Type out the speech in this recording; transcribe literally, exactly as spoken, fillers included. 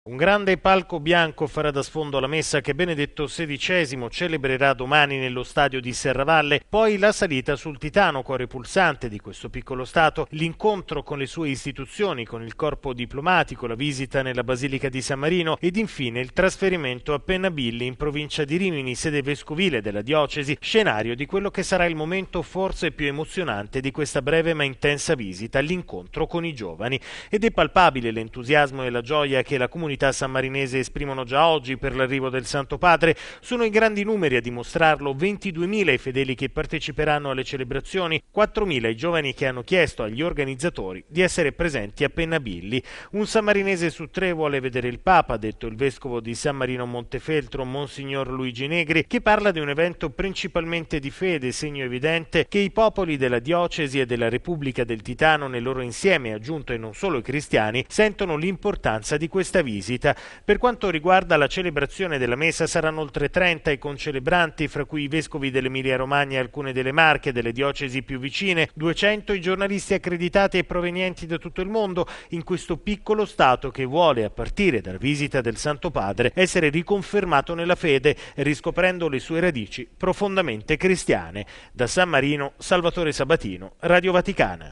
Un grande palco bianco farà da sfondo alla messa che Benedetto sedicesimo celebrerà domani nello stadio di Serravalle, poi la salita sul Titano, cuore pulsante di questo piccolo stato, l'incontro con le sue istituzioni, con il corpo diplomatico, la visita nella Basilica di San Marino ed infine il trasferimento a Pennabilli in provincia di Rimini, sede vescovile della diocesi, scenario di quello che sarà il momento forse più emozionante di questa breve ma intensa visita, l'incontro con i giovani. Ed è palpabile l'entusiasmo e la gioia che la comunità sammarinese esprimono già oggi per l'arrivo del Santo Padre. Sono i grandi numeri a dimostrarlo: ventiduemila i fedeli che parteciperanno alle celebrazioni, quattromila i giovani che hanno chiesto agli organizzatori di essere presenti a Pennabilli. Un sammarinese su tre vuole vedere il Papa, ha detto il vescovo di San Marino Montefeltro, Monsignor Luigi Negri, che parla di un evento principalmente di fede, segno evidente che i popoli della diocesi e della Repubblica del Titano nel loro insieme, aggiunto e non solo i cristiani, sentono l'importanza di questa visita. Per quanto riguarda la celebrazione della messa, saranno oltre trenta i concelebranti, fra cui i vescovi dell'Emilia Romagna e alcune delle Marche, delle diocesi più vicine, duecento i giornalisti accreditati e provenienti da tutto il mondo, in questo piccolo stato che vuole, a partire dalla visita del Santo Padre, essere riconfermato nella fede, riscoprendo le sue radici profondamente cristiane. Da San Marino, Salvatore Sabatino, Radio Vaticana.